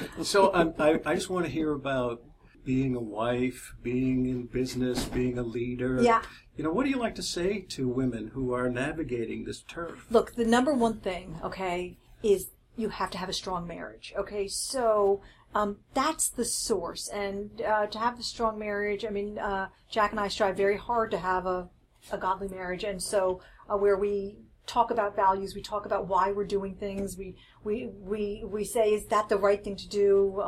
So I just want to hear about being a wife, being in business, being a leader. Yeah. What do you like to say to women who are navigating this turf? Look, the number one thing, okay, is you have to have a strong marriage. Okay, so that's the source. And to have a strong marriage, I mean, Jack and I strive very hard to have a godly marriage. And so where we talk about values, we talk about why we're doing things. We say, is that the right thing to do?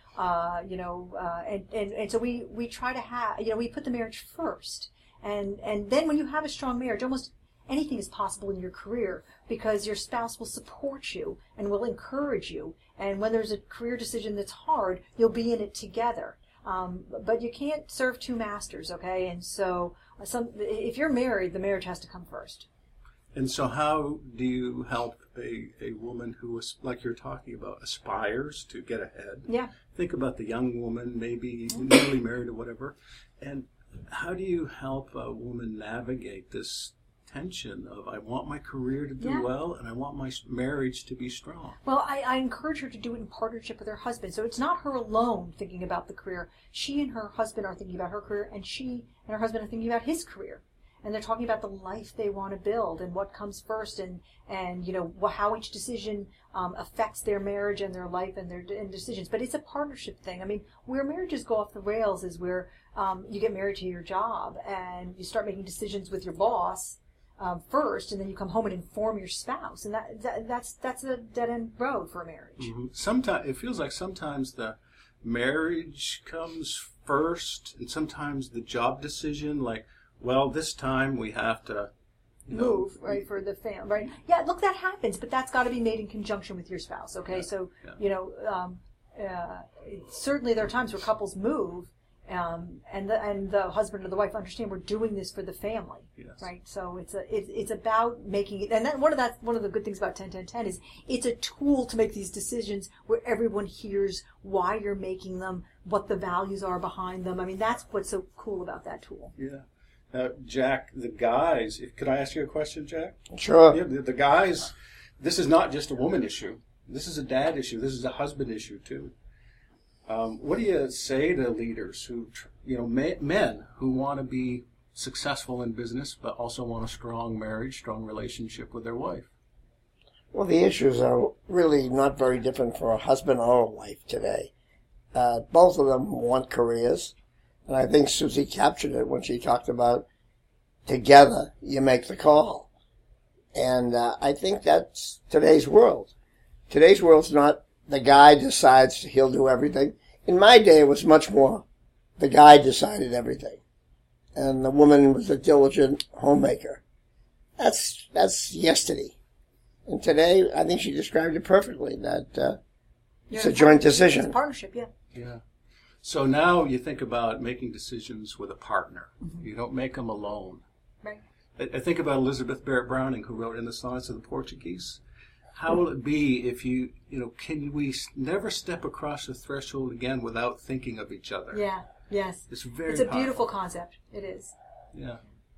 And so we try to have, we put the marriage first. And then when you have a strong marriage, almost anything is possible in your career because your spouse will support you and will encourage you. And when there's a career decision that's hard, you'll be in it together. But you can't serve two masters, okay? And so if you're married, the marriage has to come first. And so how do you help a woman who, like you're talking about, aspires to get ahead? Yeah. Think about the young woman, maybe newly married or whatever. And how do you help a woman navigate this tension of, I want my career to do well and I want my marriage to be strong? Well, I encourage her to do it in partnership with her husband. So it's not her alone thinking about the career. She and her husband are thinking about her career, and she and her husband are thinking about his career. And they're talking about the life they want to build and what comes first, and how each decision affects their marriage and their life and their decisions. But it's a partnership thing. I mean, where marriages go off the rails is where you get married to your job and you start making decisions with your boss first, and then you come home and inform your spouse, and that's a dead end road for a marriage. Mm-hmm. Sometimes it feels like sometimes the marriage comes first, and sometimes the job decision, like, well, this time we have to move, right, for the family, right? Yeah, look, that happens, but that's got to be made in conjunction with your spouse, okay? Certainly there are times where couples move, and the husband or the wife understand we're doing this for the family, right? So it's about making it, and then one of the good things about 10-10-10 is it's a tool to make these decisions where everyone hears why you're making them, what the values are behind them. I mean, that's what's so cool about that tool. Yeah. Jack, the guys, could I ask you a question, Jack? Sure. Yeah, the guys, this is not just a woman issue. This is a dad issue. This is a husband issue, too. What do you say to leaders who, men who want to be successful in business but also want a strong marriage, strong relationship with their wife? Well, the issues are really not very different for a husband or a wife today. Both of them want careers. And I think Susie captured it when she talked about together you make the call. And I think that's today's world. Today's world's not the guy decides he'll do everything. In my day, it was much more the guy decided everything. And the woman was a diligent homemaker. That's yesterday. And today, I think she described it perfectly, that it's a joint decision. It's a partnership, yeah. Yeah. So now you think about making decisions with a partner. Mm-hmm. You don't make them alone. Right. I think about Elizabeth Barrett Browning, who wrote In the Sonnets of the Portuguese. How will it be if can we never step across the threshold again without thinking of each other? Yeah, yes. It's a beautiful concept. It is. Yeah.